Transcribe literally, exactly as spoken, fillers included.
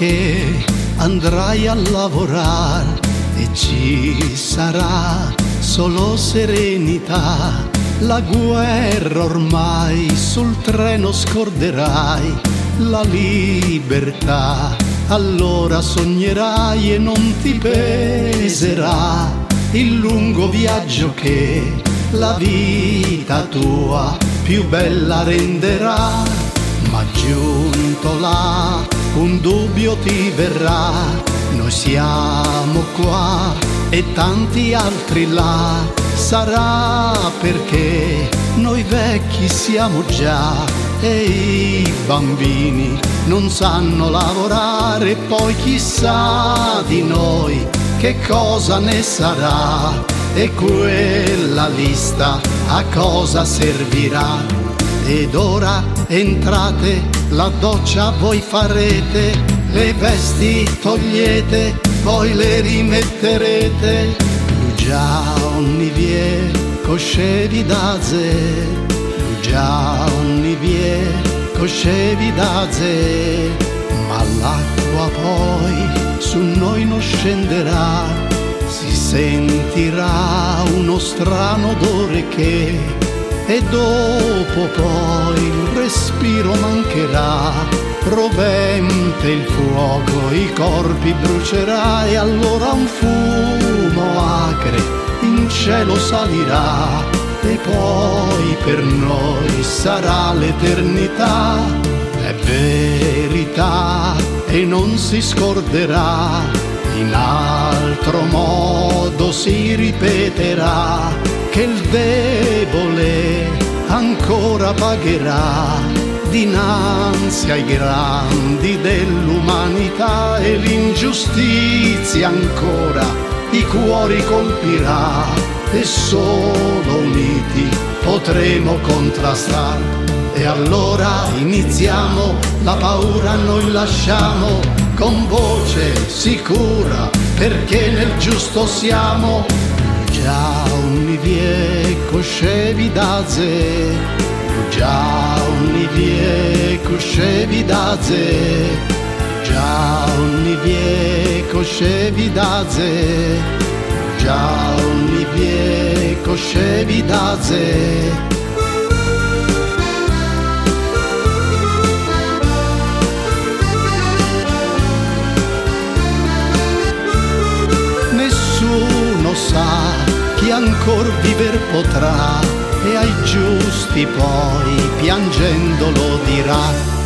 che andrai a lavorare e ci sarà solo serenità. La guerra ormai sul treno scorderai, la libertà allora sognerai e non ti peserà il lungo viaggio che la vita tua più bella renderà. Ma giunto là un dubbio ti verrà, noi siamo qua e tanti altri là. Sarà perché noi vecchi siamo già e i bambini non sanno lavorare. Poi chissà di noi che cosa ne sarà e quella lista a cosa servirà. Ed ora entrate, la doccia voi farete, le vesti togliete, poi le rimetterete. Già ogni vie coscevi da ze, già ogni vie coscevi da ze, ma l'acqua poi su noi non scenderà, si sentirà uno strano odore che, e dopo poi il respiro mancherà. Rovente il fuoco, i corpi brucerà e allora un fumo acre in cielo salirà e poi per noi sarà l'eternità. È verità e non si scorderà, in altro modo si ripeterà che il debole ancora pagherà dinanzi ai grandi dell'umanità, e l'ingiustizia ancora i cuori colpirà e solo uniti potremo contrastare. E allora iniziamo, la paura noi lasciamo, con voce sicura perché nel giusto siamo. Già ogni vie coscevi da ze, già ogni vie coscevi da ze, già ogni vie coscevi da ze, già ogni vie coscevi da ze. Nessuno sa chi ancor viver potrà, e ai giusti poi piangendo lo dirà.